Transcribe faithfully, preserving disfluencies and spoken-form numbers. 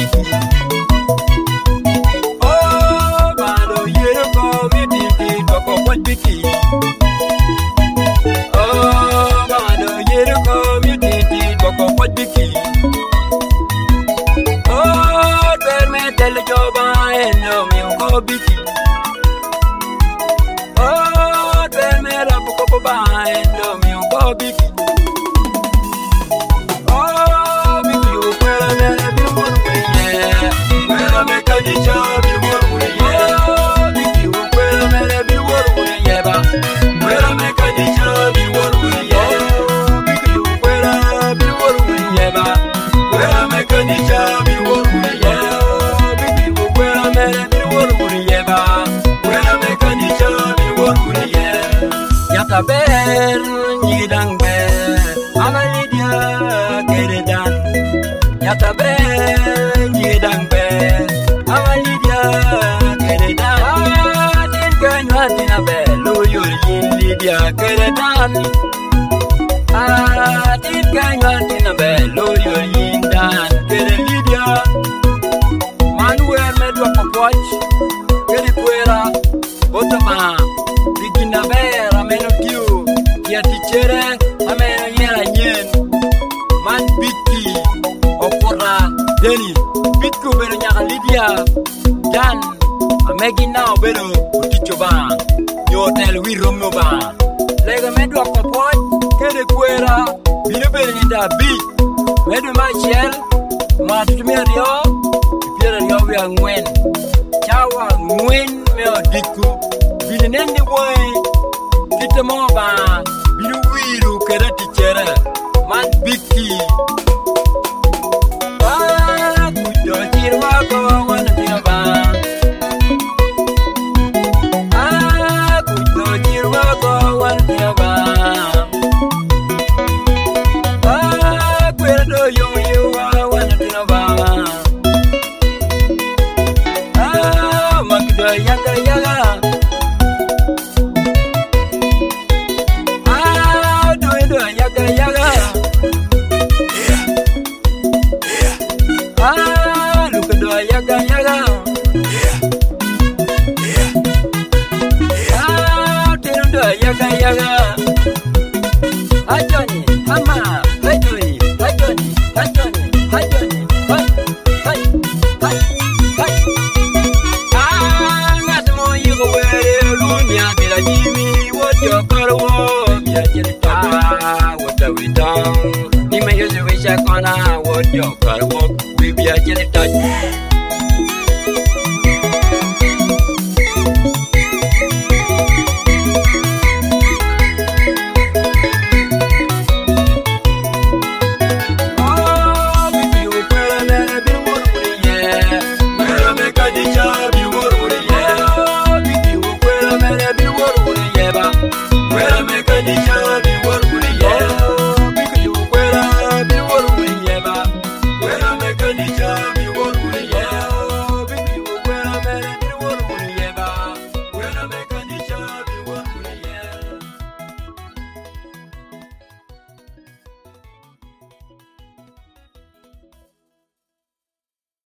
biki. Oh, malo yero ko mi titi koko what biki. Oh, malo yero ko mi titi koko what biki. Oh, tell me tell the job I know me ko biki. Oh, tell me la koko ba I know me ko biki. Ber nyidang ber amalidia keredan yata ber nyidang ber amalidia keredan tin kanwatin ber lo yuri lidia keredan ah tin kanwatin ber lo yuri dan kerelidia manuel medwa popwach kerikwera botama digina ber ameno tiu ya tichere ameno yera nyen man biki opora deni bitku bero nyaka lidia dan amegina obero uticho ba yotel wiromo ba lega medwa popot kede kwera bino bero nyida bi medu machiel matutumia rio piera rio wia ngwen chawa ngwen meo diku bino nende boy kita mo ba biru wiru kera tichere man biki ah kujo jirwa ko wana tiba ah kujo jirwa ko wana tiba ah kwero yo yo wana tiba ah makdo yaga yaga yaga yaga yeah yeah yeah ah tendo yaga yaga ajoni ama ajoni ajoni ajoni ajoni hai hai hai hai ah ngatmo yigo were lunya bila jimi wojo karwo ya jirta woda widang ni me yesu wisha kona wojo karwo bibia jirta